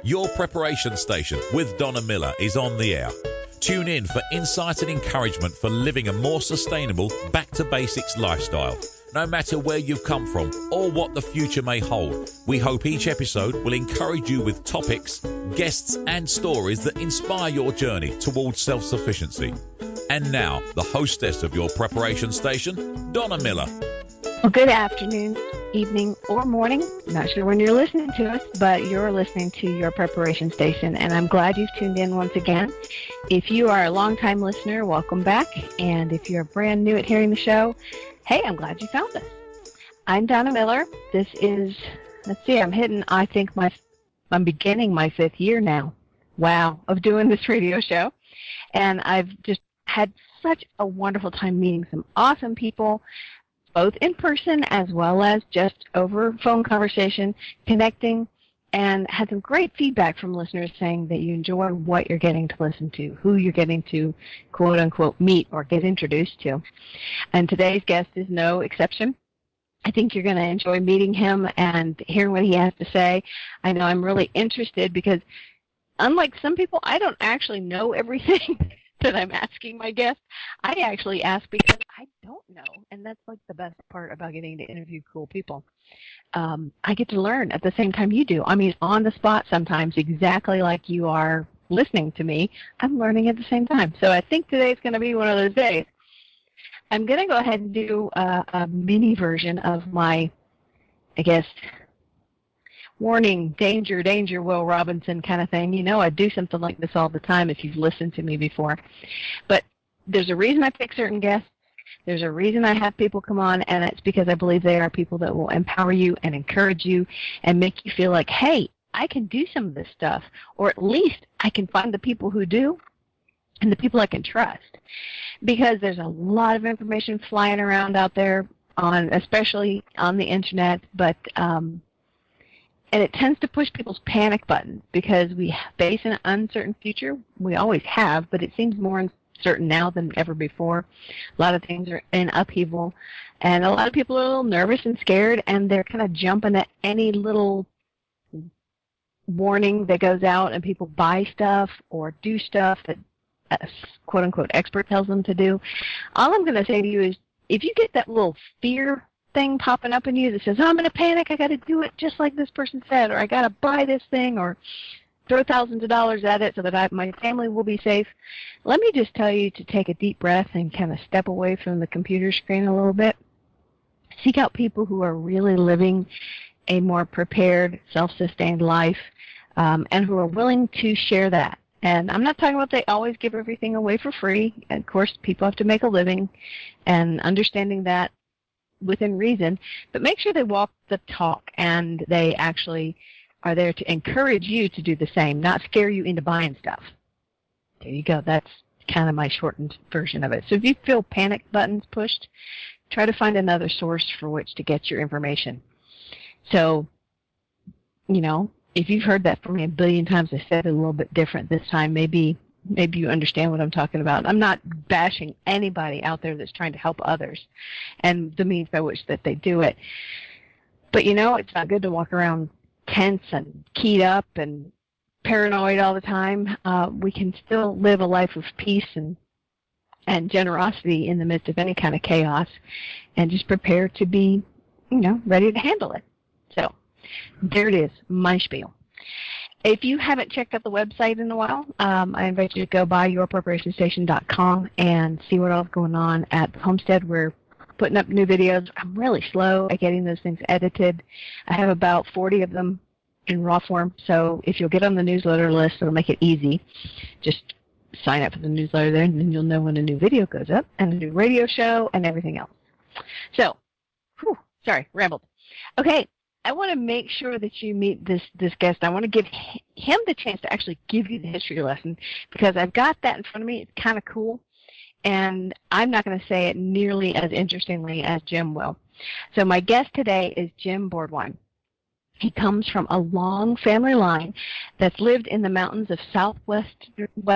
Your Preparation Station with Donna Miller is on the air. Tune in for insight and encouragement for living a more sustainable, back-to-basics lifestyle. No matter where you've come from or what the future may hold, we hope each episode will encourage you with topics, guests and stories that inspire your journey towards self-sufficiency. And now, the hostess of Your Preparation Station, Donna Miller. Well, good afternoon, evening, or morning. Not sure when you're listening to us, but you're listening to Your Preparation Station, and I'm glad you've tuned in once again. If you are a longtime listener, welcome back. And if you're brand new at hearing the show, hey, I'm glad you found us. I'm Donna Miller. This is, I'm beginning my 5th year now. Wow, of doing this radio show. And I've just had such a wonderful time meeting some awesome people, both in person as well as just over phone conversation, connecting, and had some great feedback from listeners saying that you enjoy what you're getting to listen to, who you're getting to quote-unquote meet or get introduced to. And today's guest is no exception. I think you're going to enjoy meeting him and hearing what he has to say. I know I'm really interested because unlike some people, I don't actually know everything that I'm asking my guests. I actually ask because I don't know, and that's like the best part about getting to interview cool people. I get to learn at the same time you do. I mean, on the spot sometimes, exactly like you are listening to me, I'm learning at the same time. So I think today's going to be one of those days. I'm going to go ahead and do a mini version of my, I guess, warning, danger, danger, Will Robinson kind of thing. You know, I do something like this all the time if you've listened to me before. But there's a reason I pick certain guests. There's a reason I have people come on, and it's because I believe they are people that will empower you and encourage you and make you feel like, hey, I can do some of this stuff, or at least I can find the people who do and the people I can trust. Because there's a lot of information flying around out there, especially on the internet, but and it tends to push people's panic buttons because we face an uncertain future. We always have, but it seems more uncertain now than ever before. A lot of things are in upheaval, and a lot of people are a little nervous and scared, and they're kind of jumping at any little warning that goes out, and people buy stuff or do stuff that a quote-unquote expert tells them to do. All I'm going to say to you is if you get that little fear thing popping up in you that says, oh, I'm in a panic, I got to do it just like this person said, or I got to buy this thing, or throw thousands of dollars at it so that my family will be safe, let me just tell you to take a deep breath and kind of step away from the computer screen a little bit. Seek out people who are really living a more prepared, self-sustained life, and who are willing to share that. And I'm not talking about they always give everything away for free. Of course, people have to make a living, and understanding that within reason, but make sure they walk the talk and they actually are there to encourage you to do the same, not scare you into buying stuff. There you go. That's kind of my shortened version of it. So if you feel panic buttons pushed, try to find another source for which to get your information. So, you know, if you've heard that from me a billion times, I said it a little bit different this time. Maybe you understand what I'm talking about. I'm not bashing anybody out there that's trying to help others and the means by which that they do it. But, you know, it's not good to walk around tense and keyed up and paranoid all the time. We can still live a life of peace and generosity in the midst of any kind of chaos, and just prepare to be, you know, ready to handle it. So there it is, my spiel. If you haven't checked out the website in a while, I invite you to go by yourpreparationstation.com and see what else is going on at the Homestead. We're putting up new videos. I'm really slow at getting those things edited. I have about 40 of them in raw form, so if you'll get on the newsletter list, it'll make it easy. Just sign up for the newsletter there, and then you'll know when a new video goes up, and a new radio show, and everything else. So, rambled. Okay. I want to make sure that you meet this guest. I want to give him the chance to actually give you the history lesson because I've got that in front of me. It's kind of cool, and I'm not going to say it nearly as interestingly as Jim will. So my guest today is Jim Boardwine. He comes from a long family line that's lived in the mountains of Southwest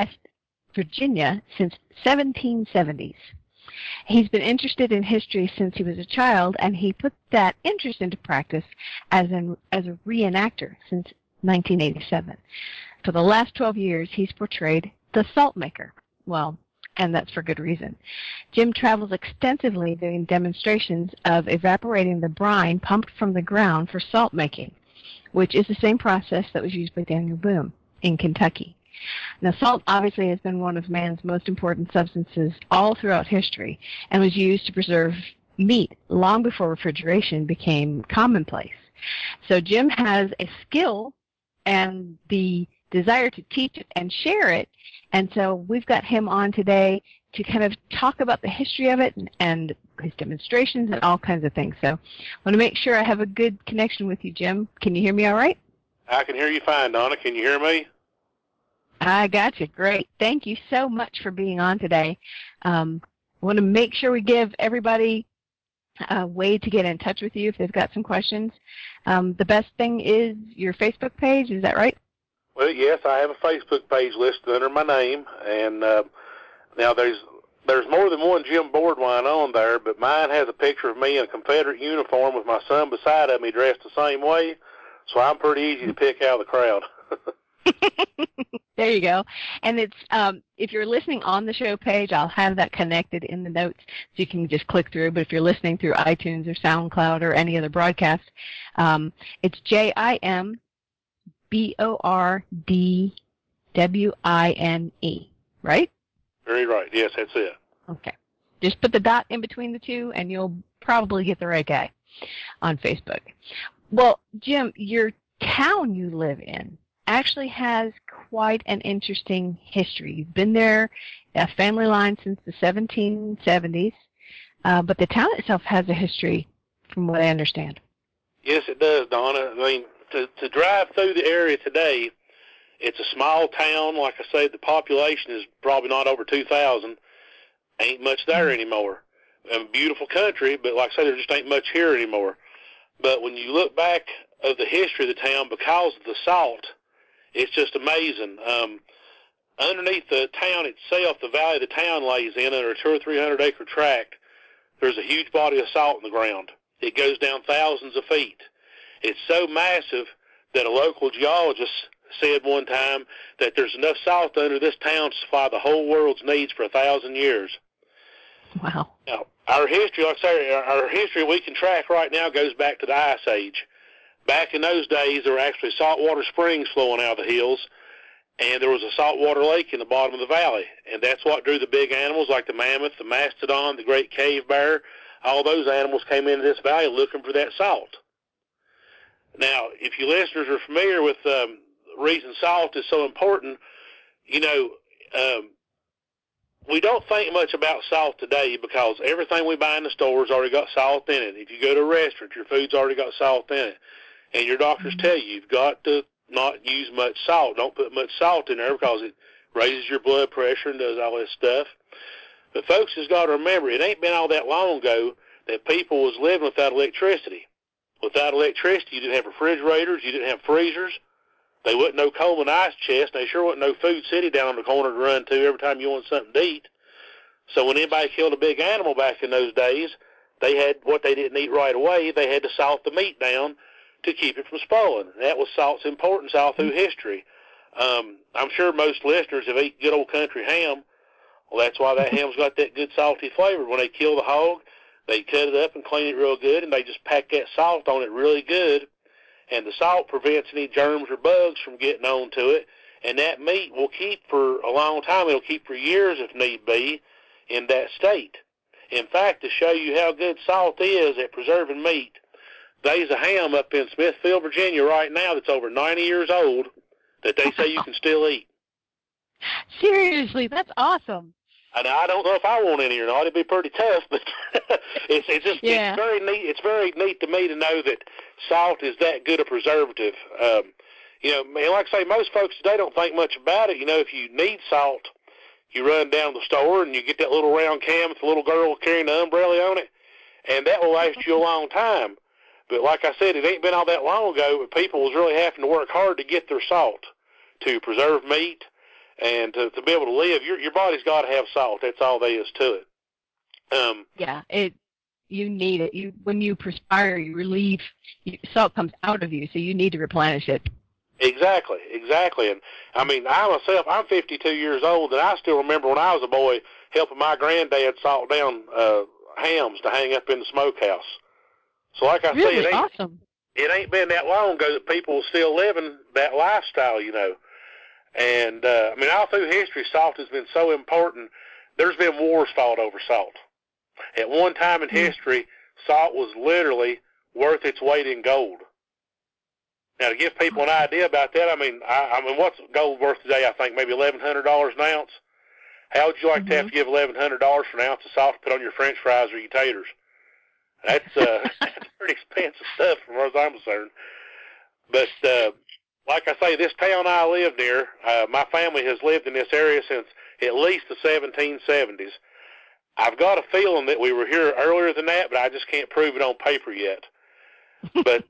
Virginia since 1770s. He's been interested in history since he was a child, and he put that interest into practice as a reenactor since 1987. For the last 12 years, he's portrayed the salt maker. Well, and that's for good reason. Jim travels extensively doing demonstrations of evaporating the brine pumped from the ground for salt making, which is the same process that was used by Daniel Boone in Kentucky. Now, salt obviously has been one of man's most important substances all throughout history and was used to preserve meat long before refrigeration became commonplace. So Jim has a skill and the desire to teach it and share it, and so we've got him on today to kind of talk about the history of it and his demonstrations and all kinds of things. So I want to make sure I have a good connection with you, Jim. Can you hear me all right? I can hear you fine, Donna. Can you hear me? I got you. Great. Thank you so much for being on today. I want to make sure we give everybody a way to get in touch with you if they've got some questions. The best thing is your Facebook page. Is that right? Well, yes, I have a Facebook page listed under my name, and now there's more than one Jim Boardwine on there, but mine has a picture of me in a Confederate uniform with my son beside of me dressed the same way, so I'm pretty easy to pick out of the crowd. There you go. And it's if you're listening on the show page, I'll have that connected in the notes so you can just click through. But if you're listening through iTunes or SoundCloud or any other broadcast, it's JimBordwine, right? Very right. Yes, that's it. Okay. Just put the dot in between the two, and you'll probably get the right guy on Facebook. Well, Jim, your town you live in actually has quite an interesting history. You've been there, a family line since the 1770s, but the town itself has a history, from what I understand. Yes, it does, Donna. I mean, to drive through the area today, it's a small town. Like I say, the population is probably not over 2,000. Ain't much there anymore. Beautiful country, but like I say, there just ain't much here anymore. But when you look back of the history of the town, because of the salt, it's just amazing. Underneath the town itself, the valley the town lays in, under a 200 or 300 acre tract, there's a huge body of salt in the ground. It goes down thousands of feet. It's so massive that a local geologist said one time that there's enough salt under this town to supply the whole world's needs for 1,000 years. Wow. Now, our history, like I say, our history we can track right now goes back to the Ice Age. Back in those days, there were actually saltwater springs flowing out of the hills, and there was a saltwater lake in the bottom of the valley, and that's what drew the big animals like the mammoth, the mastodon, the great cave bear. All those animals came into this valley looking for that salt. Now, if you listeners are familiar with the reason salt is so important, you know, we don't think much about salt today because everything we buy in the stores already got salt in it. If you go to a restaurant, your food's already got salt in it. And your doctors tell you you've got to not use much salt. Don't put much salt in there because it raises your blood pressure and does all this stuff. But folks has got to remember, it ain't been all that long ago that people was living without electricity. Without electricity, you didn't have refrigerators, you didn't have freezers. They wasn't no Coleman ice chest. They sure wasn't no Food City down on the corner to run to every time you wanted something to eat. So when anybody killed a big animal back in those days, they had what they didn't eat right away. They had to salt the meat down to keep it from spoiling. That was salt's importance all through history. I'm sure most listeners have eaten good old country ham. Well, that's why that ham's got that good salty flavor. When they kill the hog, they cut it up and clean it real good, and they just pack that salt on it really good. And the salt prevents any germs or bugs from getting on to it. And that meat will keep for a long time. It'll keep for years if need be in that state. In fact, to show you how good salt is at preserving meat, there's a ham up in Smithfield, Virginia right now that's over 90 years old that they say you can still eat. Seriously, that's awesome. And I don't know if I want any or not. It'd be pretty tough, but it's just Yeah. it's very neat. It's very neat to me to know that salt is that good a preservative. You know, and like I say, most folks today don't think much about it. You know, if you need salt, you run down to the store and you get that little round can with the little girl carrying the umbrella on it, and that will last you a long time. But like I said, it ain't been all that long ago, but people was really having to work hard to get their salt to preserve meat and to be able to live. Your body's got to have salt. That's all there is to it. Yeah, you need it. When you perspire, you relieve. Salt comes out of you, so you need to replenish it Exactly. And I mean, I'm 52 years old, and I still remember when I was a boy helping my granddad salt down hams to hang up in the smokehouse. So like I really? say, Awesome. It ain't been that long ago that people were still living that lifestyle, you know. And, I mean, all through history, salt has been so important. There's been wars fought over salt. At one time in history, salt was literally worth its weight in gold. Now, to give people an idea about that, I mean, what's gold worth today? I think maybe $1,100 an ounce. How would you like to have to give $1,100 for an ounce of salt to put on your French fries or your taters? That's that's pretty expensive stuff, as far as I'm concerned. But like I say, this town I live near, my family has lived in this area since at least the 1770s. I've got a feeling that we were here earlier than that, but I just can't prove it on paper yet. But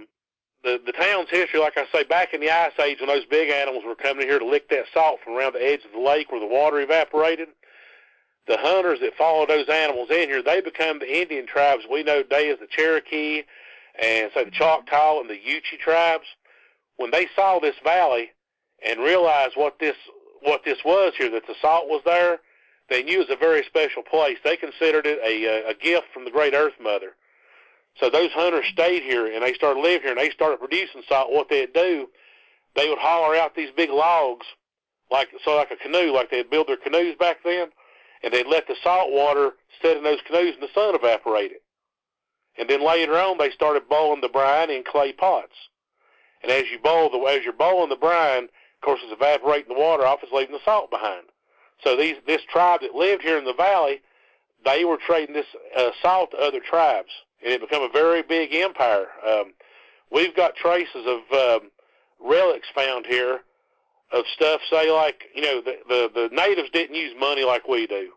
the town's history, like I say, back in the Ice Age when those big animals were coming here to lick that salt from around the edge of the lake where the water evaporated, the hunters that followed those animals in here, they become the Indian tribes we know today as the Cherokee and, say, the Choctaw and the Yuchi tribes. When they saw this valley and realized what this was here, that the salt was there, they knew it was a very special place. They considered it a gift from the Great Earth Mother. So those hunters stayed here, and they started living here, and they started producing salt. What they'd do, they would holler out these big logs, like a canoe, like they'd build their canoes back then, and they'd let the salt water sit in those canoes and the sun evaporate it. And then later on, they started boiling the brine in clay pots. And as you're boiling the brine, of course, it's evaporating the water off, it's leaving the salt behind. So this tribe that lived here in the valley, they were trading this salt to other tribes, and it became a very big empire. We've got traces of relics found here of stuff, say, like, you know, the natives didn't use money like we do.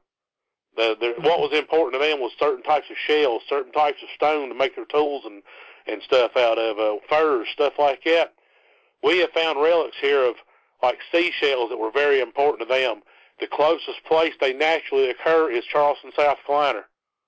What was important to them was certain types of shells, certain types of stone to make their tools and stuff out of, furs, stuff like that. We have found relics here of, like, seashells that were very important to them. The closest place they naturally occur is Charleston, South Carolina.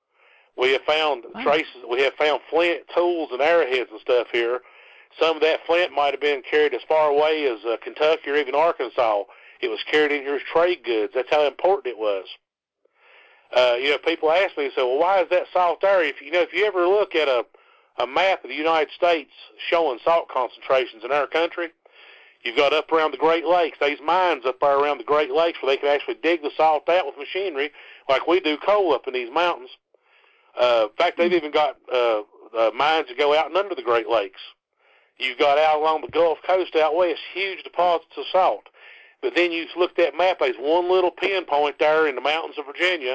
We have found traces. We have found flint tools and arrowheads and stuff here. Some of that flint might have been carried as far away as Kentucky or even Arkansas. It was carried in here as trade goods. That's how important it was. You know, people ask me, so, well, why is that salt there? If you ever look at a map of the United States showing salt concentrations in our country, you've got up around the Great Lakes. There's mines up there around the Great Lakes where they can actually dig the salt out with machinery like we do coal up in these mountains. In fact, they've even got mines that go out and under the Great Lakes. You've got out along the Gulf Coast out west huge deposits of salt. But then you look at that map, there's one little pinpoint there in the mountains of Virginia,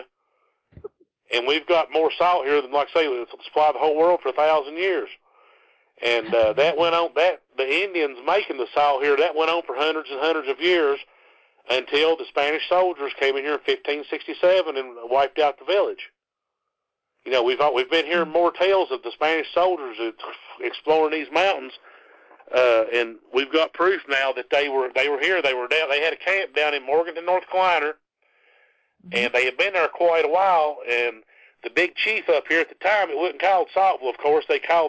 and we've got more salt here than, like I say, it's supplied the whole world for 1,000 years. And that went on, the Indians making the salt here, that went on for hundreds and hundreds of years until the Spanish soldiers came in here in 1567 and wiped out the village. You know, we've been hearing more tales of the Spanish soldiers exploring these mountains, and we've got proof now that they were here. They had a camp down in Morganton, North Carolina, and they had been there quite a while. And the big chief up here at the time, it wasn't called Saltville, of course. They called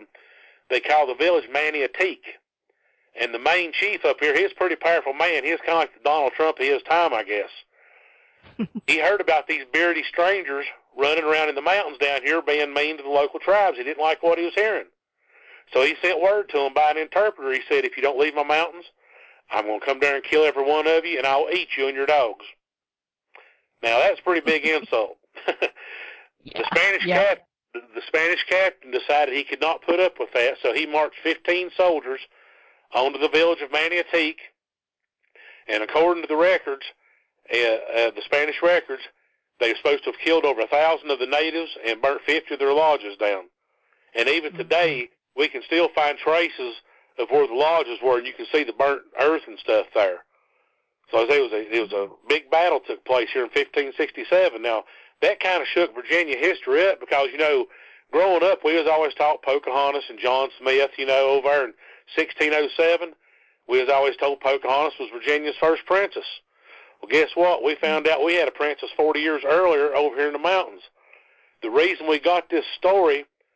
the village Maniatique. And the main chief up here, he's a pretty powerful man. He's kind of like the Donald Trump of his time, I guess. He heard about these beardy strangers running around in the mountains down here being mean to the local tribes. He didn't like what he was hearing. So he sent word to them by an interpreter. He said, if you don't leave my mountains, I'm going to come down and kill every one of you, and I'll eat you and your dogs. Now, that's a pretty big insult. The Spanish captain decided he could not put up with that, so he marched 15 soldiers onto the village of Maniatique, and according to the records, the Spanish records, they were supposed to have killed over 1,000 of the natives and burnt 50 of their lodges down. And even today, we can still find traces of where the lodges were, and you can see the burnt earth and stuff there. So it was a big battle took place here in 1567. Now, that kind of shook Virginia history up because, you know, growing up, we was always taught Pocahontas and John Smith, you know, over there in 1607. We was always told Pocahontas was Virginia's first princess. Well, guess what? We found out we had a princess 40 years earlier over here in the mountains. The reason we got this story,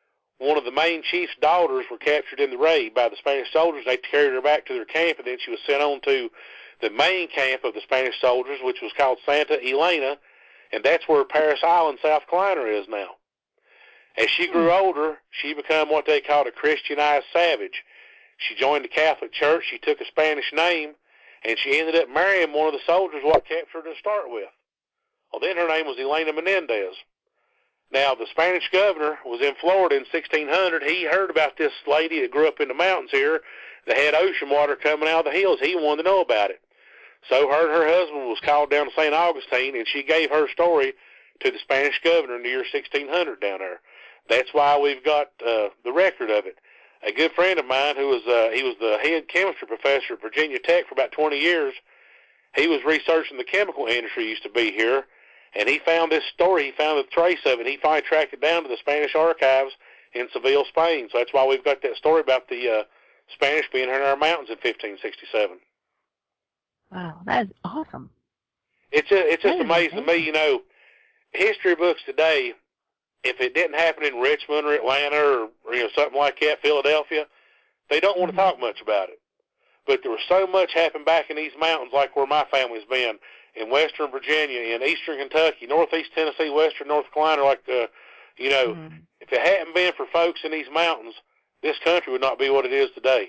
one of the Maine chief's daughters were captured in the raid by the Spanish soldiers. They carried her back to their camp, and then she was sent on to the main camp of the Spanish soldiers, which was called Santa Elena, and that's where Parris Island, South Carolina is now. As she grew older, she became what they called a Christianized savage. She joined the Catholic Church, she took a Spanish name, and she ended up marrying one of the soldiers what captured her to start with. Well, then her name was Elena Menendez. Now, the Spanish governor was in Florida in 1600. He heard about this lady that grew up in the mountains here that had ocean water coming out of the hills. He wanted to know about it. So her and her husband was called down to St. Augustine, and she gave her story to the Spanish governor in the year 1600 down there. That's why we've got the record of it. A good friend of mine who was he was the head chemistry professor at Virginia Tech for about 20 years, he was researching the chemical industry used to be here, and he found this story. He found a trace of it. He finally tracked it down to the Spanish archives in Seville, Spain. So that's why we've got that story about the Spanish being here in our mountains in 1567. Wow, that is awesome. It's just amazing to me, you know, history books today, if it didn't happen in Richmond or Atlanta or you know, something like that, Philadelphia, they don't want to talk much about it. But there was so much happened back in these mountains, like where my family's been, in western Virginia, in eastern Kentucky, northeast Tennessee, western North Carolina, like the, you know, if it hadn't been for folks in these mountains, this country would not be what it is today.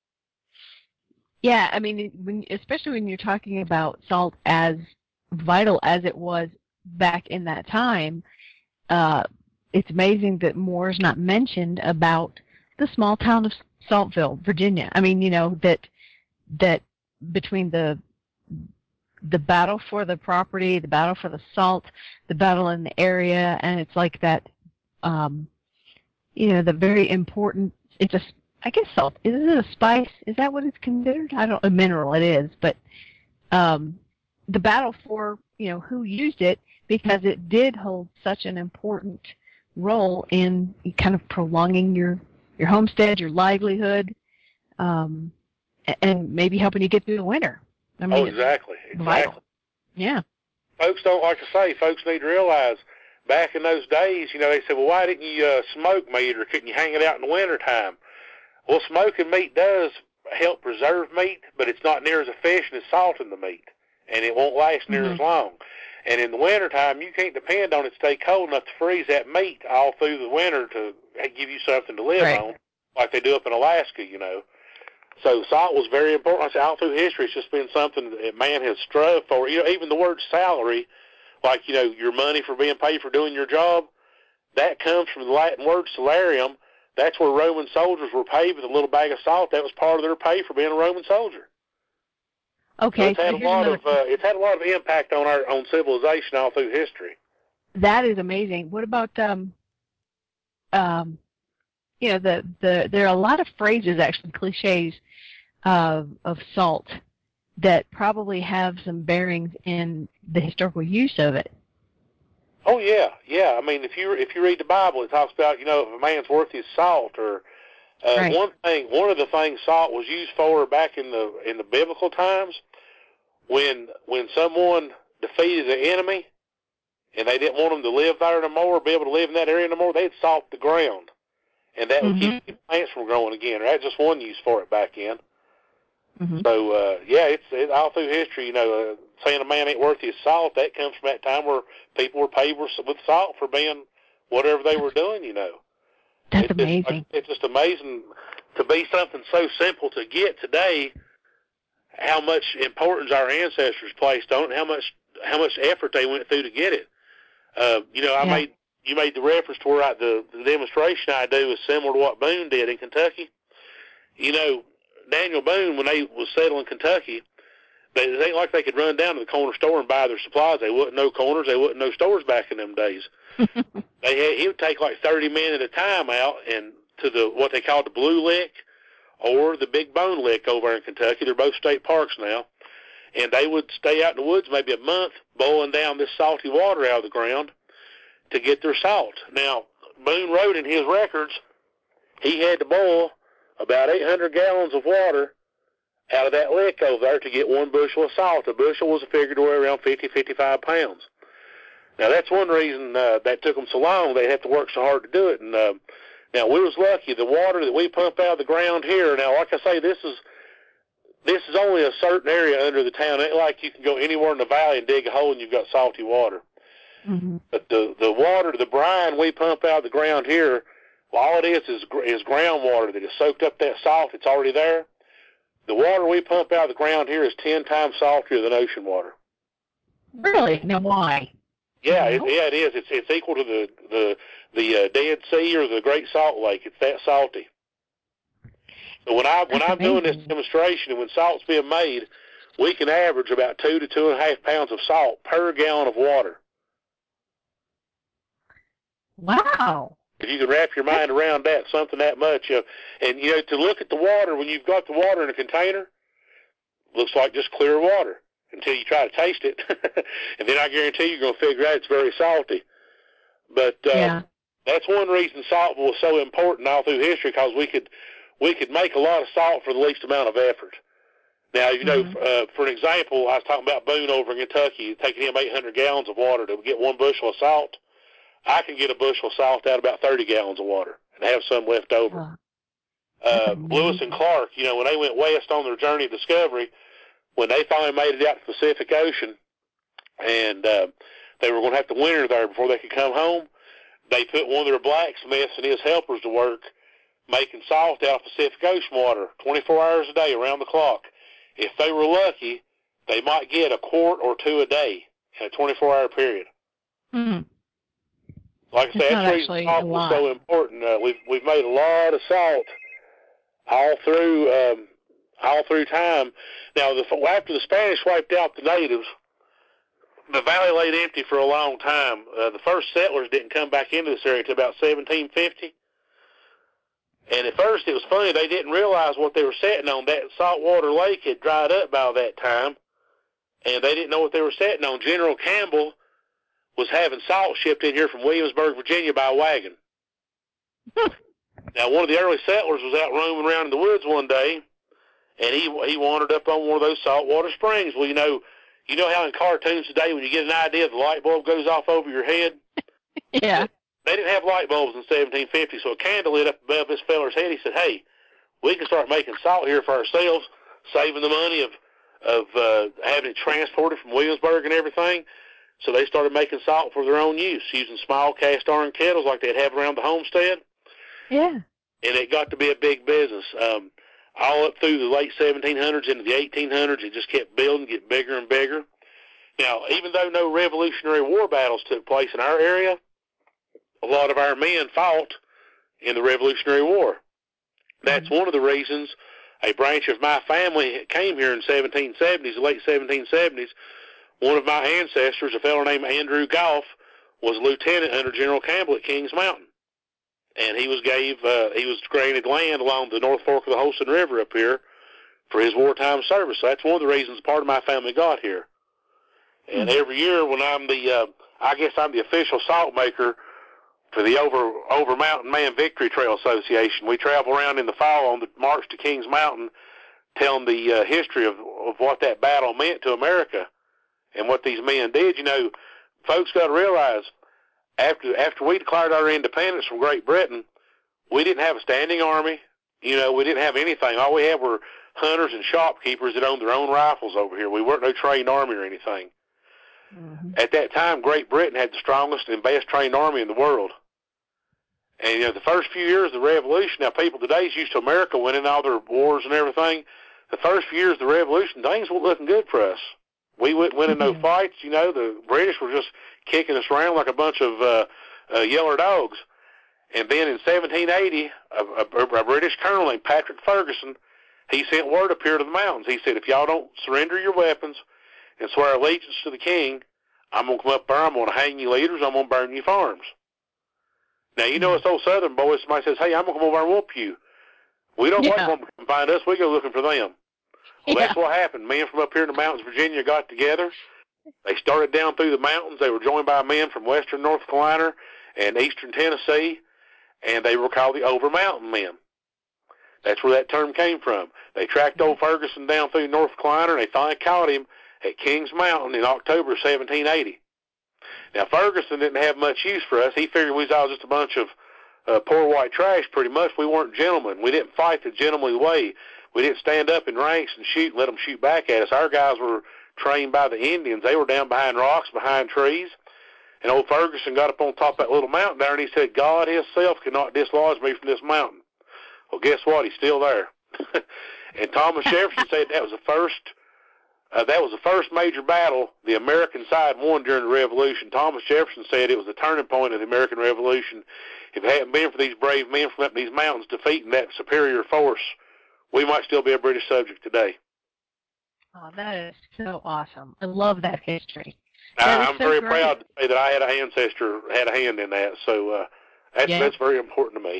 Yeah, I mean, especially when you're talking about salt as vital as it was back in that time, it's amazing that more is not mentioned about the small town of Saltville, Virginia. I mean, you know, that between the battle for the property, the battle for the salt, the battle in the area, and it's like that, you know, the very important, it's a, I guess salt, is it a spice? Is that what it's considered? A mineral it is, but the battle for, you know, who used it, because it did hold such an important role in kind of prolonging your homestead, your livelihood, and maybe helping you get through the winter. I mean, exactly. Vital. Yeah. Folks don't like to say. Folks need to realize back in those days, you know, they said, well, why didn't you smoke meat, or couldn't you hang it out in the wintertime? Well, smoking meat does help preserve meat, but it's not near as efficient as salting the meat, and it won't last near as long. And in the wintertime, you can't depend on it to stay cold enough to freeze that meat all through the winter to give you something to live on, like they do up in Alaska, you know. So salt was very important. I say all through history, it's just been something that man has strove for. You know, even the word salary, like, you know, your money for being paid for doing your job, that comes from the Latin word salarium. That's where Roman soldiers were paid with a little bag of salt. That was part of their pay for being a Roman soldier. Okay. So it's had a lot of impact on civilization all through history. That is amazing. What about you know, there are a lot of phrases, actually cliches of salt that probably have some bearings in the historical use of it. Oh yeah. I mean, if you read the Bible, it talks about, you know, if a man's worth his salt, or one of the things salt was used for back in the biblical times, when someone defeated the enemy and they didn't want them to live there no more, or be able to live in that area no more, they'd salt the ground, and that would keep plants from growing again. That's just one use for it back in. So, it's all through history, you know, saying a man ain't worth his salt, that comes from that time where people were paid with salt for being whatever they were doing, you know. That's amazing. It's just amazing to be something so simple to get today, how much importance our ancestors placed on it, how much effort they went through to get it. You know, you made the reference to where the demonstration I do is similar to what Boone did in Kentucky. You know, Daniel Boone, when they was settling Kentucky, it ain't like they could run down to the corner store and buy their supplies. They wasn't no corners, they wasn't no stores back in them days. He would take like 30 men at a time out and to what they called the Blue Lick or the Big Bone Lick over in Kentucky. They're both state parks now. And they would stay out in the woods maybe a month boiling down this salty water out of the ground to get their salt. Now, Boone wrote in his records he had to boil about 800 gallons of water out of that lick over there to get 1 bushel of salt. A bushel was figured to weigh around 50, 55 pounds. Now, that's one reason that took them so long. They had to work so hard to do it. And Now, we was lucky. The water that we pump out of the ground here, now, like I say, this is only a certain area under the town. It ain't like you can go anywhere in the valley and dig a hole and you've got salty water. Mm-hmm. But the water, the brine we pump out of the ground here, well, all it is groundwater that has soaked up that salt that's already there. The water we pump out of the ground here is 10 times saltier than ocean water. Really? Now why? Yeah, it is. It's equal to the Dead Sea or the Great Salt Lake. It's that salty. So when I'm doing this demonstration and when salt's being made, we can average about 2 to 2.5 pounds of salt per gallon of water. Wow. If you can wrap your mind around that, something that much. And, to look at the water, when you've got the water in a container, looks like just clear water until you try to taste it. And then I guarantee you're going to figure out it's very salty. But that's one reason salt was so important all through history, because we could make a lot of salt for the least amount of effort. Now, for an example, I was talking about Boone over in Kentucky, taking him 800 gallons of water to get 1 bushel of salt. I can get a bushel of salt out of about 30 gallons of water and have some left over. Lewis and Clark, when they went west on their journey of discovery, when they finally made it out to the Pacific Ocean, and they were going to have to winter there before they could come home, they put one of their blacksmiths and his helpers to work making salt out of Pacific Ocean water 24 hours a day around the clock. If they were lucky, they might get a quart or 2 a day in a 24-hour period. Mm. Like I said, that's the reason salt was so important. We've made a lot of salt all through time. Now, after the Spanish wiped out the natives, the valley laid empty for a long time. The first settlers didn't come back into this area until about 1750. And at first, it was funny. They didn't realize what they were sitting on. That saltwater lake had dried up by that time, and they didn't know what they were sitting on. General Campbell was having salt shipped in here from Williamsburg, Virginia by wagon. Now, one of the early settlers was out roaming around in the woods one day, and he wandered up on one of those saltwater springs. Well, you know how in cartoons today when you get an idea, the light bulb goes off over your head? Yeah. They didn't have light bulbs in 1750, so a candle lit up above this feller's head. He said, hey, we can start making salt here for ourselves, saving the money of having it transported from Williamsburg and everything. So they started making salt for their own use, using small cast iron kettles like they'd have around the homestead. Yeah. And it got to be a big business. All up through the late 1700s into the 1800s, it just kept building, get bigger and bigger. Now, even though no Revolutionary War battles took place in our area, a lot of our men fought in the Revolutionary War. That's one of the reasons a branch of my family came here in the late 1770s. One of my ancestors, a fellow named Andrew Goff, was a lieutenant under General Campbell at Kings Mountain. And he was granted land along the North Fork of the Holston River up here for his wartime service. So that's one of the reasons part of my family got here. And every year when I'm the official salt maker for the Over Mountain Man Victory Trail Association. We travel around in the fall on the march to Kings Mountain telling the history of what that battle meant to America and what these men did. Folks got to realize, after we declared our independence from Great Britain, we didn't have a standing army. We didn't have anything. All we had were hunters and shopkeepers that owned their own rifles over here. We weren't no trained army or anything. Mm-hmm. At that time, Great Britain had the strongest and best trained army in the world. And, the first few years of the Revolution, now people today's used to America winning all their wars and everything. The first few years of the Revolution, things weren't looking good for us. We wouldn't win no fights. The British were just kicking us around like a bunch of yeller dogs. And then in 1780, a British colonel named Patrick Ferguson, he sent word up here to the mountains. He said, if y'all don't surrender your weapons and swear allegiance to the king, I'm going to come up there, I'm going to hang you leaders, I'm going to burn you farms. Now, it's old Southern boys, somebody says, hey, I'm going to come over and whoop you. We don't wait for them to come find us, we go looking for them. Well, that's what happened. Men from up here in the mountains, Virginia, got together. They started down through the mountains. They were joined by men from western North Carolina and eastern Tennessee, and they were called the Over Mountain Men. That's where that term came from. They tracked old Ferguson down through North Carolina, and they finally caught him at Kings Mountain in October 1780. Now, Ferguson didn't have much use for us. He figured we was all just a bunch of poor white trash, pretty much. We weren't gentlemen. We didn't fight the gentlemanly way. We didn't stand up in ranks and shoot and let them shoot back at us. Our guys were trained by the Indians. They were down behind rocks, behind trees. And old Ferguson got up on top of that little mountain there, and he said, God himself cannot dislodge me from this mountain. Well, guess what? He's still there. And Thomas Jefferson said that was the first major battle the American side won during the Revolution. Thomas Jefferson said it was the turning point of the American Revolution. If it hadn't been for these brave men from up these mountains defeating that superior force, we might still be a British subject today. Oh, that is so awesome. I love that history. I'm very proud to say that I had an ancestor had a hand in that, so that's very important to me.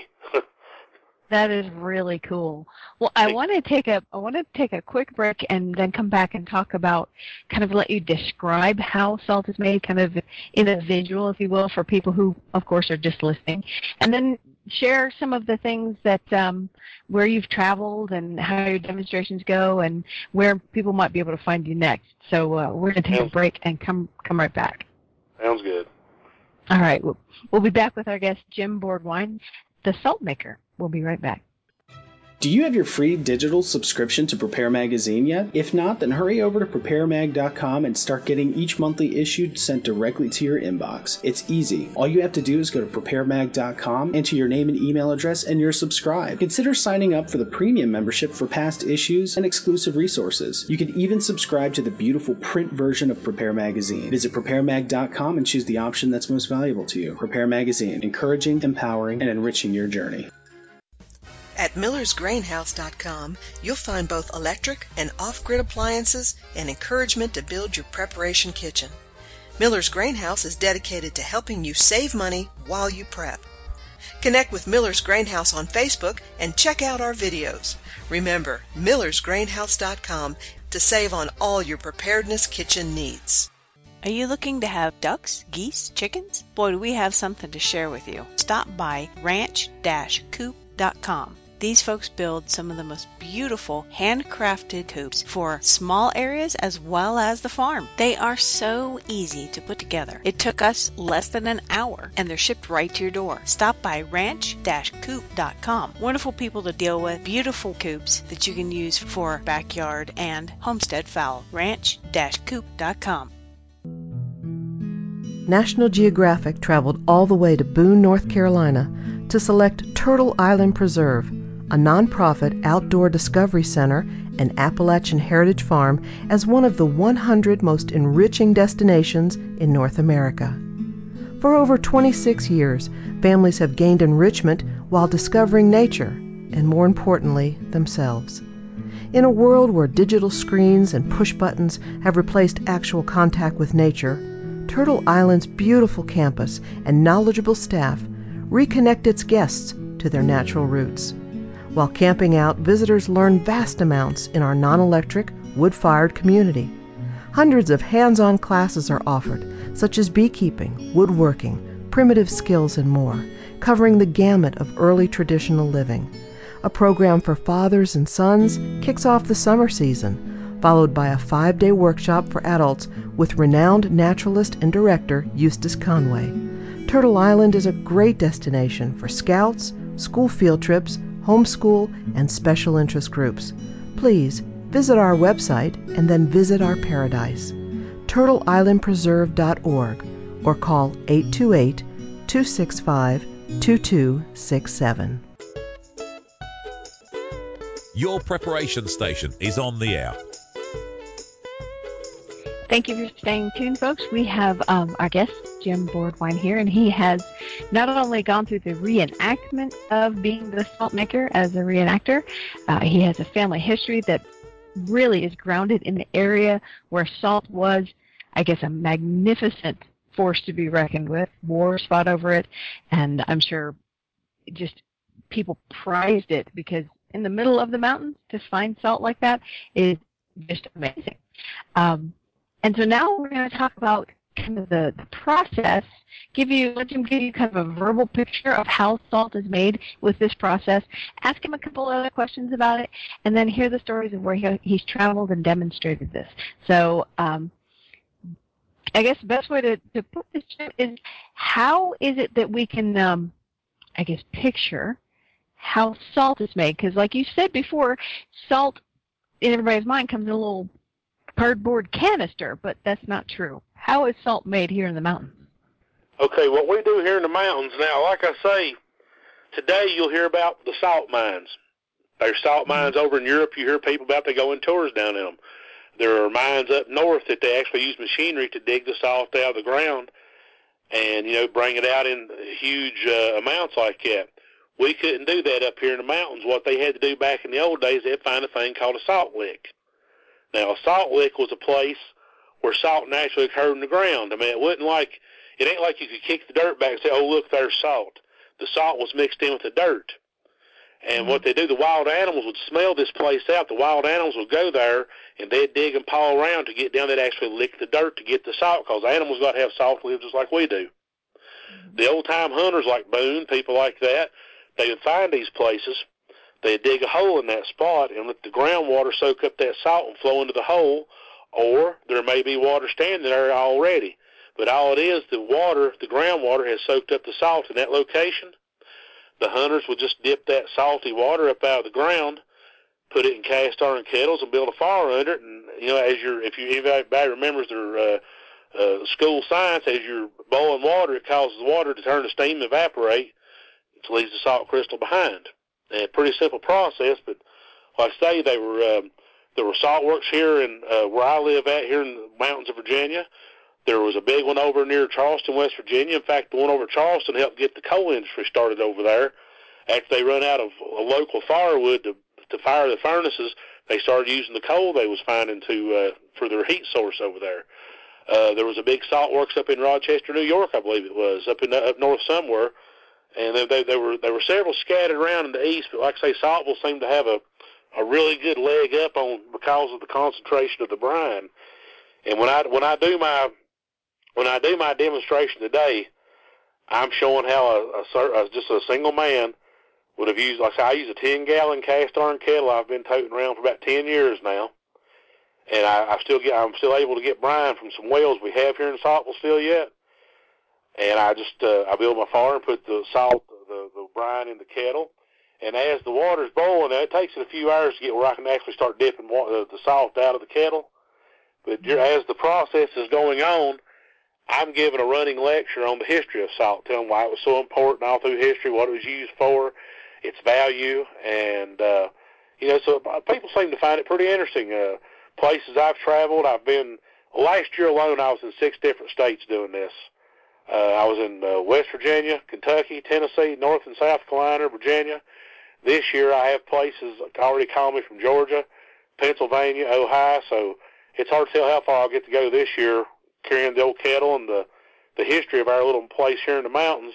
That is really cool. Well, I want to take a quick break and then come back and talk about, kind of let you describe how salt is made, kind of in a visual, if you will, for people who, of course, are just listening, and then share some of the things that where you've traveled and how your demonstrations go and where people might be able to find you next. So we're going to take a break and come right back. Sounds good. All right. We'll be back with our guest, Jim Boardwine, the salt maker. We'll be right back. Do you have your free digital subscription to Prepare Magazine yet? If not, then hurry over to preparemag.com and start getting each monthly issue sent directly to your inbox. It's easy. All you have to do is go to preparemag.com, enter your name and email address, and you're subscribed. Consider signing up for the premium membership for past issues and exclusive resources. You can even subscribe to the beautiful print version of Prepare Magazine. Visit preparemag.com and choose the option that's most valuable to you. Prepare Magazine, encouraging, empowering, and enriching your journey. At millersgrainhouse.com, you'll find both electric and off-grid appliances and encouragement to build your preparation kitchen. Miller's Grainhouse is dedicated to helping you save money while you prep. Connect with Miller's Grainhouse on Facebook and check out our videos. Remember, millersgrainhouse.com to save on all your preparedness kitchen needs. Are you looking to have ducks, geese, chickens? Boy, do we have something to share with you. Stop by ranch-coop.com. These folks build some of the most beautiful handcrafted coops for small areas as well as the farm. They are so easy to put together. It took us less than an hour and they're shipped right to your door. Stop by ranch-coop.com. Wonderful people to deal with, beautiful coops that you can use for backyard and homestead fowl. ranch-coop.com. National Geographic traveled all the way to Boone, North Carolina to select Turtle Island Preserve, a nonprofit outdoor discovery center and Appalachian Heritage Farm, as one of the 100 most enriching destinations in North America. For over 26 years, families have gained enrichment while discovering nature, and more importantly, themselves. In a world where digital screens and push buttons have replaced actual contact with nature, Turtle Island's beautiful campus and knowledgeable staff reconnect its guests to their natural roots. While camping out, visitors learn vast amounts in our non-electric, wood-fired community. Hundreds of hands-on classes are offered, such as beekeeping, woodworking, primitive skills, and more, covering the gamut of early traditional living. A program for fathers and sons kicks off the summer season, followed by a 5-day workshop for adults with renowned naturalist and director Eustace Conway. Turtle Island is a great destination for scouts, school field trips, homeschool, and special interest groups. Please visit our website and then visit our paradise, turtleislandpreserve.org, or call 828-265-2267. Your preparation station is on the air. Thank you for staying tuned, folks. We have our guest, Jim Boardwine, here, and he has not only gone through the reenactment of being the salt maker as a reenactor, he has a family history that really is grounded in the area where salt was, I guess, a magnificent force to be reckoned with. Wars fought over it, and I'm sure just people prized it because in the middle of the mountains to find salt like that is just amazing. And so now we're going to talk about kind of the process, let Jim give you kind of a verbal picture of how salt is made with this process, ask him a couple other questions about it, and then hear the stories of where he's traveled and demonstrated this. So I guess the best way to put this is, how is it that we can picture how salt is made. Because like you said before, salt in everybody's mind comes in a little cardboard canister, but that's not true. How is salt made here in the mountains? Okay, what we do here in the mountains now, like I say, today you'll hear about the salt mines. There's salt mines over in Europe. You hear people about, they go on tours down in them. There are mines up north that they actually use machinery to dig the salt out of the ground and, bring it out in huge amounts like that. We couldn't do that up here in the mountains. What they had to do back in the old days, they'd find a thing called a salt lick. Now, a salt lick was a place where salt naturally occurred in the ground. I mean, it ain't like you could kick the dirt back and say, oh, look, there's salt. The salt was mixed in with the dirt. And what they do, the wild animals would smell this place out. The wild animals would go there, and they'd dig and paw around to get down. They'd actually lick the dirt to get the salt, because animals got to have salt to live just like we do. The old-time hunters like Boone, people like that, they would find these places. They'd dig a hole in that spot and let the groundwater soak up that salt and flow into the hole, or there may be water standing there already. But all it is, the groundwater has soaked up the salt in that location. The hunters would just dip that salty water up out of the ground, put it in cast iron kettles, and build a fire under it. And if anybody remembers their school science, as you're boiling water, it causes the water to turn to steam and evaporate, which leaves the salt crystal behind. And a pretty simple process, but like I say, there were salt works here in where I live at here in the mountains of Virginia. There was a big one over near Charleston, West Virginia. In fact, the one over Charleston helped get the coal industry started over there. After they run out of local firewood to fire the furnaces, they started using the coal they was finding for their heat source over there. There was a big salt works up in Rochester, New York, I believe it was, up north somewhere. And there were several scattered around in the east, but like I say, Saltville seemed to have a really good leg up because of the concentration of the brine. And when I do my demonstration today, I'm showing how just a single man would have used, like I say, I use a 10-gallon cast iron kettle I've been toting around for about 10 years now, and I'm still able to get brine from some wells we have here in Saltville still yet. And I build my fire and put the brine in the kettle, and as the water's boiling, now it takes it a few hours to get where I can actually start dipping the salt out of the kettle. But as the process is going on, I'm giving a running lecture on the history of salt, telling why it was so important all through history, what it was used for, its value, and so people seem to find it pretty interesting. Places I've traveled, last year alone, I was in 6 different states doing this. I was in West Virginia, Kentucky, Tennessee, North and South Carolina, Virginia. This year I have places already calling me from Georgia, Pennsylvania, Ohio, so it's hard to tell how far I'll get to go this year, carrying the old kettle and the history of our little place here in the mountains.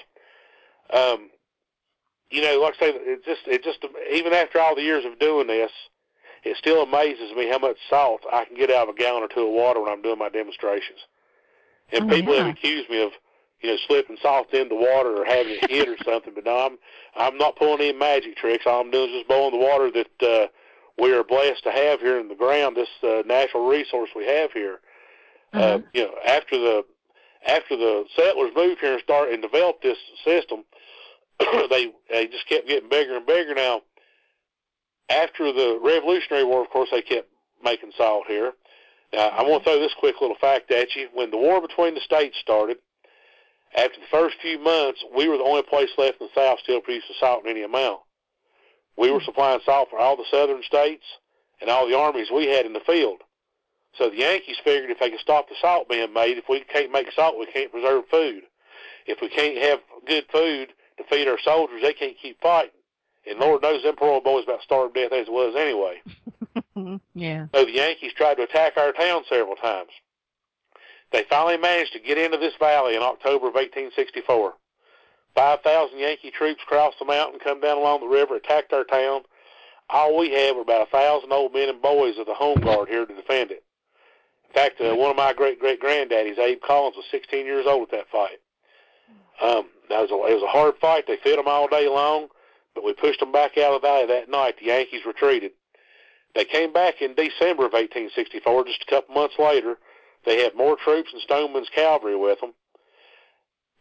Like I say, it just even after all the years of doing this, it still amazes me how much salt I can get out of a gallon or two of water when I'm doing my demonstrations. And people have accused me of, slipping salt in the water or having it hit or something, but no, I'm not pulling any magic tricks. All I'm doing is just boiling the water that we are blessed to have here in the ground, this natural resource we have here. After the settlers moved here and developed this system, they just kept getting bigger and bigger. Now, after the Revolutionary War, of course, they kept making salt here. Now, I want to throw this quick little fact at you. When the war between the states started, after the first few months, we were the only place left in the South still producing salt in any amount. We were supplying salt for all the southern states and all the armies we had in the field. So the Yankees figured if they could stop the salt being made, if we can't make salt, we can't preserve food. If we can't have good food to feed our soldiers, they can't keep fighting. And Lord knows them poor old boys about starved to death as it was anyway. Yeah. So the Yankees tried to attack our town several times. They finally managed to get into this valley in October of 1864. 5,000 Yankee troops crossed the mountain, come down along the river, attacked our town. All we had were about 1,000 old men and boys of the home guard here to defend it. In fact, one of my great-great-granddaddies, Abe Collins, was 16 years old at that fight. It was a hard fight. They fed them all day long, but we pushed them back out of the valley that night. The Yankees retreated. They came back in December of 1864, just a couple months later. They had more troops and Stoneman's cavalry with them.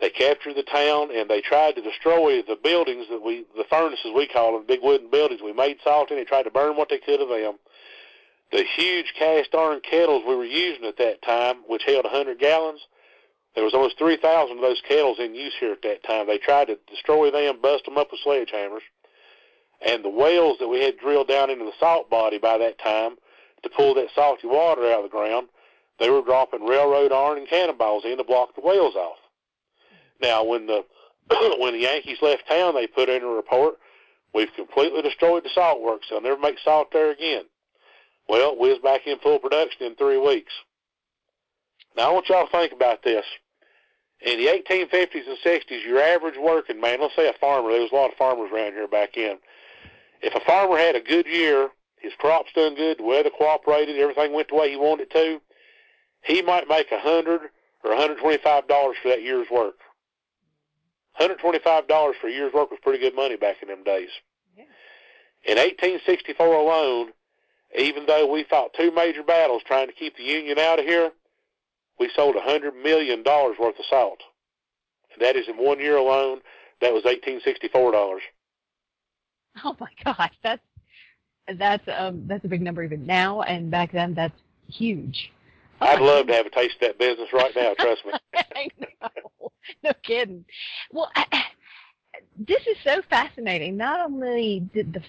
They captured the town, and they tried to destroy the buildings the furnaces we call them, big wooden buildings we made salt in. They tried to burn what they could of them. The huge cast iron kettles we were using at that time, which held 100 gallons, there was almost 3,000 of those kettles in use here at that time. They tried to destroy them, bust them up with sledgehammers. And the wells that we had drilled down into the salt body by that time to pull that salty water out of the ground, they were dropping railroad iron and cannonballs in to block the wells off. Now, when the Yankees left town, they put in a report, we've completely destroyed the salt works. They'll never make salt there again. Well, we was back in full production in 3 weeks. Now, I want y'all to think about this. In the 1850s and 60s, your average working man, let's say a farmer, there was a lot of farmers around here back then. If a farmer had a good year, his crops done good, the weather cooperated, everything went the way he wanted it to, he might make $100 or $125 for that year's work. $125 for a year's work was pretty good money back in them days. Yeah. In 1864 alone, even though we fought 2 major battles trying to keep the Union out of here, we sold $100 million worth of salt. And that is in 1 year alone. That was $1864. Oh my gosh, that's a big number even now, and back then that's huge. Oh, I'd love to have a taste of that business right now, trust me. I know. No kidding. Well, this is so fascinating. Not only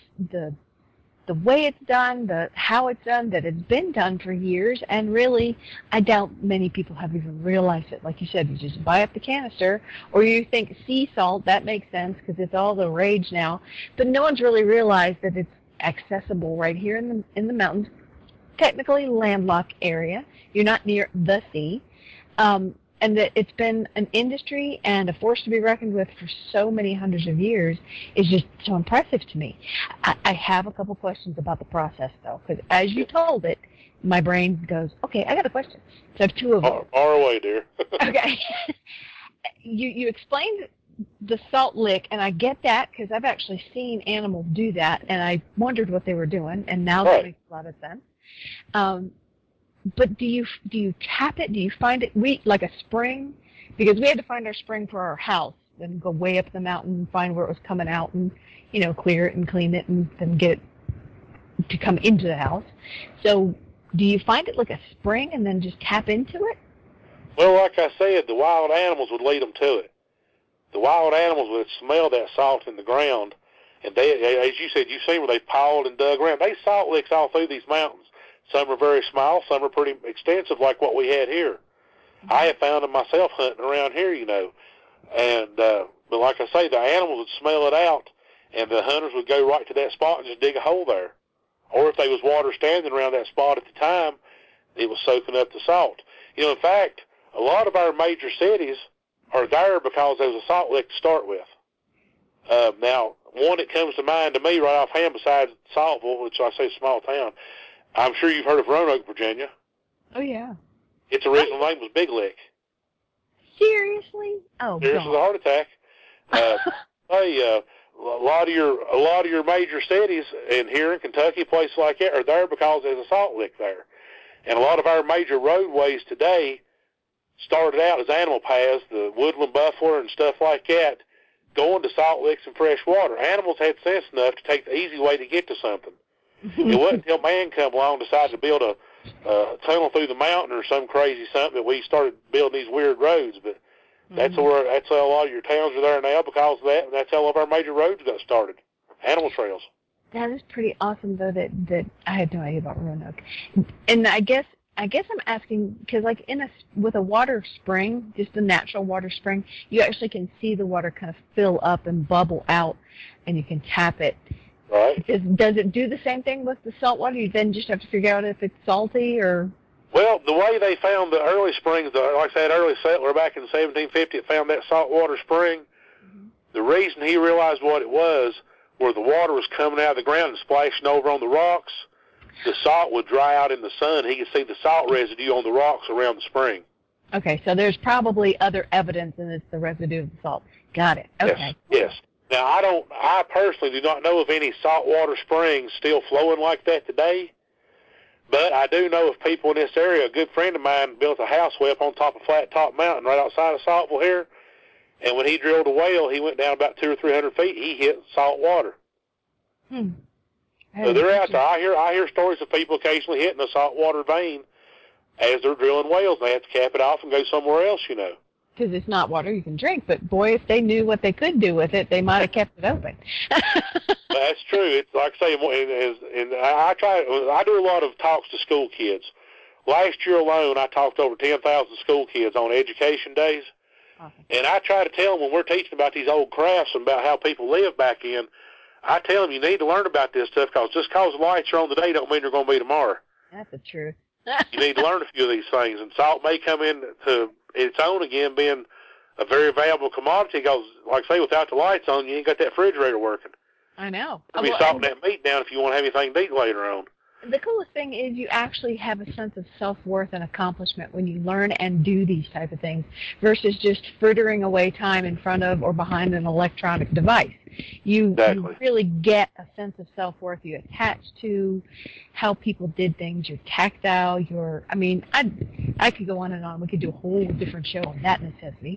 the way it's done, how it's done, that it's been done for years, and really, I doubt many people have even realized it. Like you said, you just buy up the canister, or you think sea salt, that makes sense because it's all the rage now, but no one's really realized that it's accessible right here in the mountains, technically landlocked area. You're not near the sea, and that it's been an industry and a force to be reckoned with for so many hundreds of years is just so impressive to me. I have a couple questions about the process, though, because as you told it, my brain goes, okay, I got a question. So I have 2 of them. Far away, dear. Okay. You explained the salt lick, and I get that because I've actually seen animals do that, and I wondered what they were doing, and now that makes a lot of sense. But do you tap it? Do you find it like a spring? Because we had to find our spring for our house and go way up the mountain and find where it was coming out and, clear it and clean it and then get it to come into the house. So do you find it like a spring and then just tap into it? Well, like I said, the wild animals would lead them to it. The wild animals would smell that salt in the ground, and they, as you said, you've seen where they piled and dug around. They salt licks all through these mountains. Some are very small, some are pretty extensive like what we had here. Mm-hmm. I have found them myself hunting around here, And but like I say, the animals would smell it out, and the hunters would go right to that spot and just dig a hole there. Or if there was water standing around that spot at the time, it was soaking up the salt. In fact, a lot of our major cities are there because there was a salt lick to start with. Now, one that comes to mind to me right offhand besides Saltville, which I say is a small town, I'm sure you've heard of Roanoke, Virginia. Oh, yeah. Its original name was Big Lick. Seriously? Oh, Seriously, a heart attack. A lot of your major cities in here in Kentucky, places like that, are there because there's a salt lick there. And a lot of our major roadways today started out as animal paths, the woodland buffalo and stuff like that, going to salt licks and fresh water. Animals had sense enough to take the easy way to get to something. It wasn't until man come along and decided to build a tunnel through the mountain or some crazy something that we started building these weird roads. But that's how a lot of your towns are there now because of that, and that's how all of our major roads got started. Animal trails. That is pretty awesome, though, that I had no idea about Roanoke. And I guess I'm asking because, like, with a water spring, just a natural water spring, you actually can see the water kind of fill up and bubble out, and you can tap it. Right. Does it do the same thing with the salt water? You then just have to figure out if it's salty or... Well, the way they found the early springs, like I said, early settler back in 1750 that found that saltwater spring, the reason he realized what it was, where the water was coming out of the ground and splashing over on the rocks, the salt would dry out in the sun. He could see the salt residue on the rocks around the spring. Okay, so there's probably other evidence, and it's the residue of the salt. Got it. Okay. Yes. Now, I personally do not know of any saltwater springs still flowing like that today, but I do know of people in this area. A good friend of mine built a house way up on top of Flat Top Mountain right outside of Saltville here, And when he drilled a well, he went down about 200 or 300 feet. He hit salt water. So they're out there. I hear stories of people occasionally hitting a saltwater vein as they're drilling wells. They have to cap it off and go somewhere else, you know. Because it's not water you can drink, but boy, if they knew what they could do with it, they might have kept it open. That's true. It's like I say, and I do a lot of talks to school kids. Last year alone, I talked to over 10,000 school kids on education days. Awesome. And I try to tell them when we're teaching about these old crafts and about how people live back in, I tell them you need to learn about this stuff because just because the lights are on today don't mean they're going to be tomorrow. That's the truth. You need to learn a few of these things. And salt may come into its own again being a very valuable commodity because, like I say, without the lights on, you ain't got that refrigerator working. I know. You'll be salting that meat down if you want to have anything to eat later on. The coolest thing is you actually have a sense of self-worth and accomplishment when you learn and do these type of things versus just frittering away time in front of or behind an electronic device. You really get a sense of self-worth. You attach to how people did things. You're tactile. I could go on and on. We could do a whole different show on that necessity.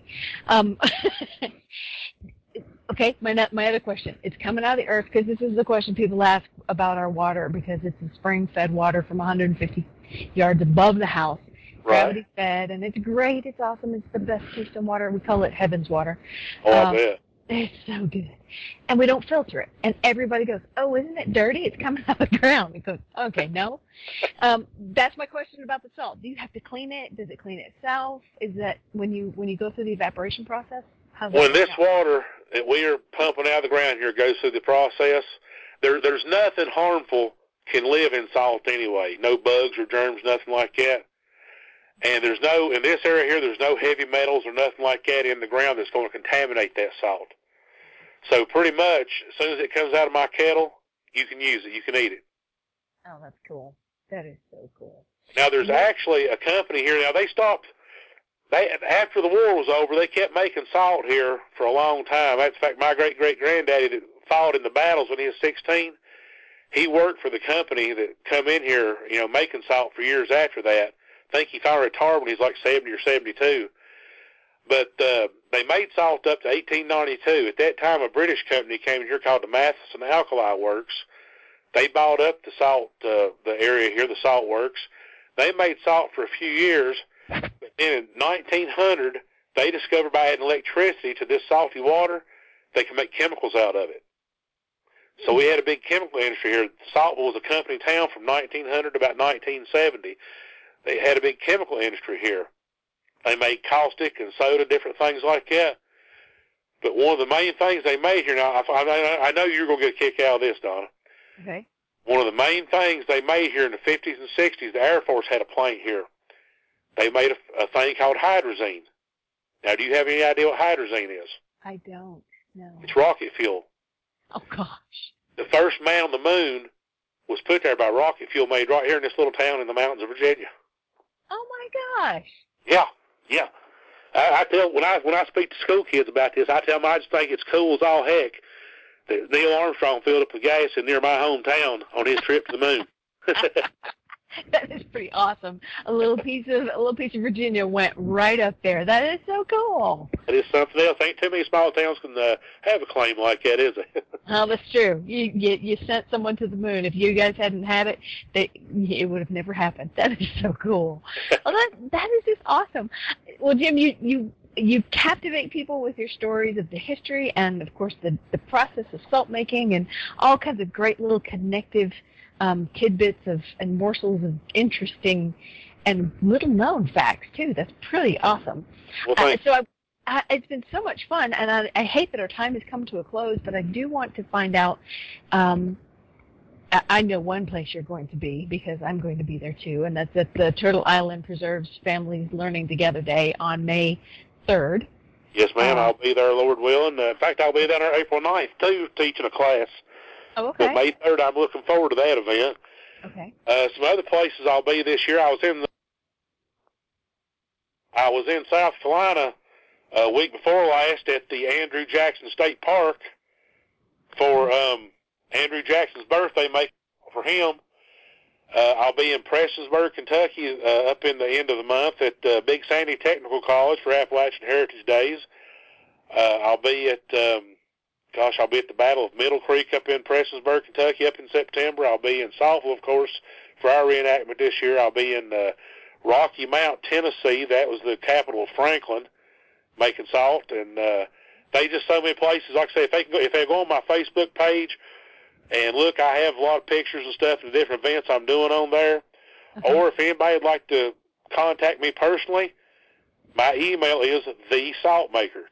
Okay, my other question. It's coming out of the earth because this is the question people ask about our water because it's a spring-fed water from 150 yards above the house. Gravity-fed, and it's great. It's awesome. It's the best tasting water. We call it heaven's water. Oh, I bet. It's so good. And we don't filter it. And everybody goes, oh, isn't it dirty? It's coming out of the ground. We go, okay, no. That's my question about the salt. Do you have to clean it? Does it clean itself? Is that when you go through the evaporation process? When this water that we are pumping out of the ground here goes through the process, there's nothing harmful can live in salt anyway. No bugs or germs, nothing like that. And in this area here, there's no heavy metals or nothing like that in the ground that's going to contaminate that salt. So pretty much, as soon as it comes out of my kettle, you can use it. You can eat it. Oh, that's cool. That is so cool. Now, there's actually a company here. Now, after the war was over, they kept making salt here for a long time. In fact, my great-great-granddaddy that fought in the battles when he was 16, he worked for the company that come in here, making salt for years after that. I think he finally retired when he was like 70 or 72. But they made salt up to 1892. At that time, a British company came in here called the Matheson Alkali Works. They bought up the salt, the area here, the salt works. They made salt for a few years. But then in 1900, they discovered by adding electricity to this salty water, they can make chemicals out of it. So we had a big chemical industry here. Saltville was a company town from 1900 to about 1970. They had a big chemical industry here. They made caustic and soda, different things like that. But one of the main things they made here, now I know you're going to get a kick out of this, Donna. Okay. One of the main things they made here in the 50s and 60s, the Air Force had a plant here. They made a thing called hydrazine. Now, do you have any idea what hydrazine is? I don't, no. It's rocket fuel. Oh, gosh. The first man on the moon was put there by rocket fuel made right here in this little town in the mountains of Virginia. Oh, my gosh. Yeah. I tell when I speak to school kids about this, I tell them I just think it's cool as all heck that Neil Armstrong filled up with gas in near my hometown on his trip to the moon. That is pretty awesome. A little piece of Virginia went right up there. That is so cool. It is something else. Ain't too many small towns can have a claim like that, is it? Oh, that's true. You sent someone to the moon. If you guys hadn't had it, it would have never happened. That is so cool. Well, that is just awesome. Well, Jim, you captivate people with your stories of the history and, of course, the process of salt making and all kinds of great little connective tidbits and morsels of interesting and little-known facts, too. That's pretty awesome. Well, thanks. It's been so much fun, and I hate that our time has come to a close, but I do want to find out, I know one place you're going to be, because I'm going to be there, too, and that's at the Turtle Island Preserves Families Learning Together Day on May 3rd. Yes, ma'am. I'll be there, Lord willing. In fact, I'll be down there April 9th, too, teaching a class. Oh, okay. But May 3rd, I'm looking forward to that event. Okay. Some other places I'll be this year. I was in South Carolina a week before last at the Andrew Jackson State Park for Andrew Jackson's birthday, make for him. I'll be in Prestonsburg, Kentucky, up in the end of the month at Big Sandy Technical College for Appalachian Heritage Days. I'll be at the Battle of Middle Creek up in Prestonsburg, Kentucky, up in September. I'll be in Saltville, of course, for our reenactment this year. I'll be in Rocky Mount, Tennessee. That was the capital of Franklin, making salt. And they just so many places. Like I say, if they go on my Facebook page and look, I have a lot of pictures and stuff of the different events I'm doing on there. Or if anybody would like to contact me personally, my email is thesaltmaker,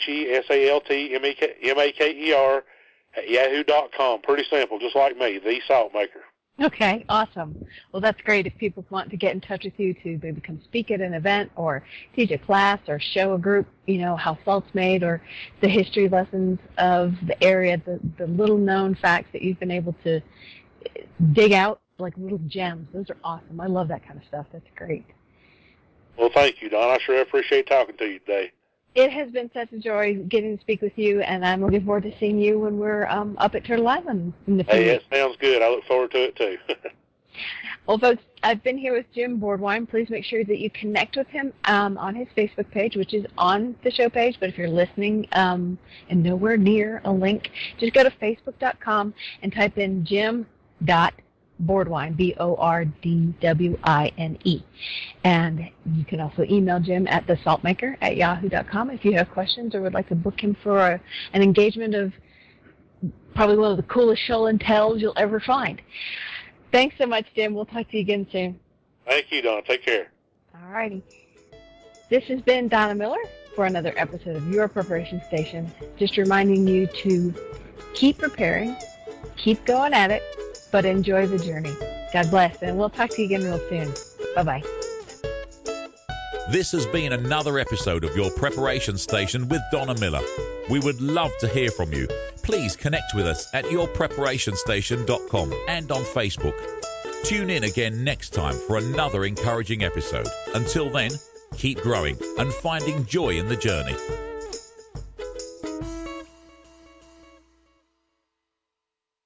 TheSaltmaker @yahoo.com. Pretty simple, just like me, The Saltmaker. Okay, awesome. Well, that's great if people want to get in touch with you to maybe come speak at an event or teach a class or show a group, how salt's made or the history lessons of the area, the little-known facts that you've been able to dig out like little gems. Those are awesome. I love that kind of stuff. That's great. Well, thank you, Don. I sure appreciate talking to you today. It has been such a joy getting to speak with you, and I'm looking forward to seeing you when we're up at Turtle Island in the future. Hey, that sounds good. I look forward to it, too. Well, folks, I've been here with Jim Boardwine. Please make sure that you connect with him on his Facebook page, which is on the show page. But if you're listening and nowhere near a link, just go to facebook.com and type in Jim.Boardwine, Bordwine. And you can also email Jim at thesaltmaker@yahoo.com if you have questions or would like to book him for an engagement of probably one of the coolest show and tells you'll ever find. Thanks so much, Jim. We'll talk to you again soon. Thank you, Donna. Take care. All righty. This has been Donna Miller for another episode of Your Preparation Station. Just reminding you to keep preparing, keep going at it, but enjoy the journey. God bless, and we'll talk to you again real soon. Bye-bye. This has been another episode of Your Preparation Station with Donna Miller. We would love to hear from you. Please connect with us at yourpreparationstation.com and on Facebook. Tune in again next time for another encouraging episode. Until then, keep growing and finding joy in the journey.